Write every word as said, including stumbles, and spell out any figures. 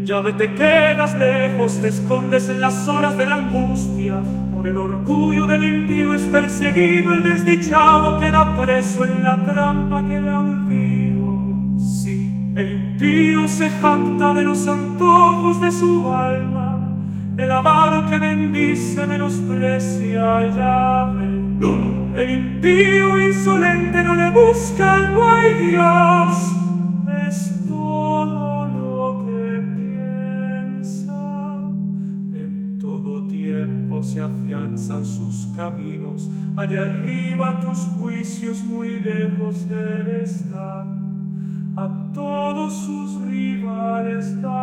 Ya te quedas lejos, te escondes en las horas de la angustia. Por el orgullo del impío es perseguido el desdichado, queda preso en la trampa que le olvido. Sí, el impío se jacta de los antojos de su alma, el avaro que bendice menosprecia a Yahvé. No, el impío insolente no le busca, no hay Dios. Es todo lo que piensa. En todo tiempo se afianzan sus caminos. Allá arriba tus juicios muy lejos de él están. A todos sus rivales da